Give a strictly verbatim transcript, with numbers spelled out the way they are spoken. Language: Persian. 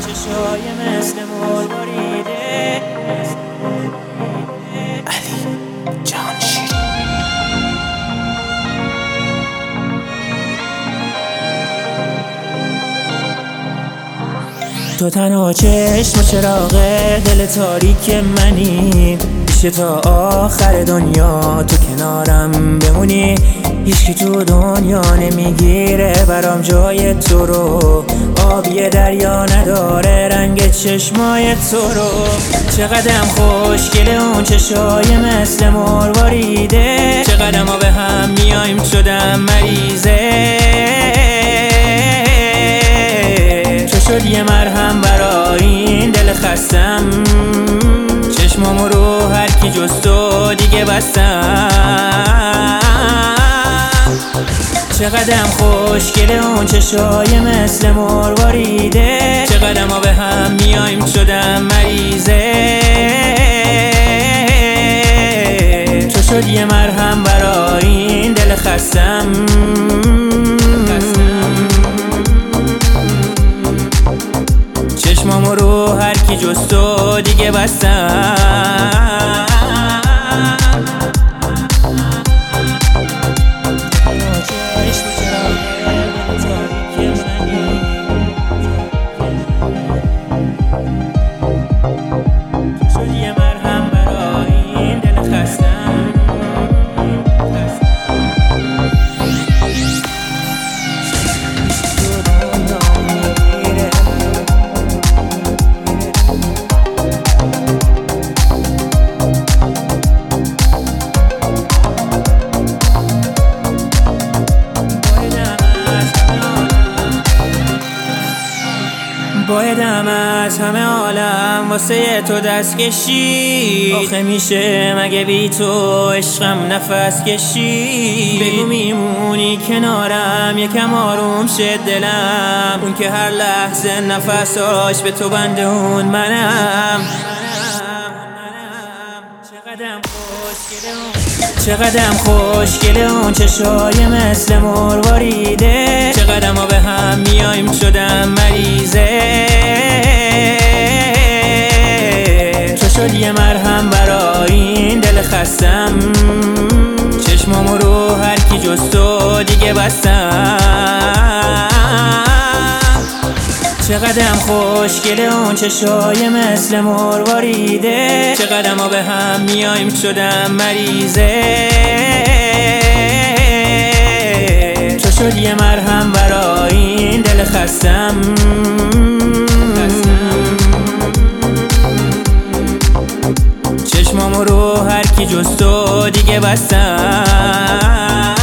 چشای مثل مرواریده علی جان شیری. تو تنها چشم و چراغ دل تاریک منی، میشه تا آخر دنیا تو کنارم بمونی. هیچکی تو دنیا نمیگیره برام جای تو رو، آبی دریا نداره رنگ چشمای تو رو. چقدرم خوشگله اون چشای مثل مرواریده، چقدر ما به هم میایم شدم مریضه. تو شد یه مرهم برای این دل خستم، چشمامو رو هر کی جز تو دیگه بستم. چقدرم خوشگله اون چشای مثل مرواریده، چقدر ما به هم میایم شدم مریضه. تو شد یه مرهم برای این دل خستم، چشمامو رو هر کی جز تو دیگه بستم. بایدم از همه عالم واسه تو دست کشی، آخه میشه مگه بی تو عشقم نفس کشی؟ بگو میمونی کنارم یکم آروم شد دلم، اون که هر لحظه نفساش به تو بنده اون منم. چقدرم خوشگله اون چقدرم خوشگله اون چشای مثل مرواریده، چقدر ما به هم میایم شدم مریضه. تو شد یه مرهم برای این دل خستم، چشمامو رو هر کی جز تو دیگه بستم. چقدرم خوشگله اون چشای مثل مرواریده، چقدر ما به هم میایم شدم مریضه. تو شد یه مرهم برای این دل خستم، چشمامو رو هر کی جز تو دیگه بستم.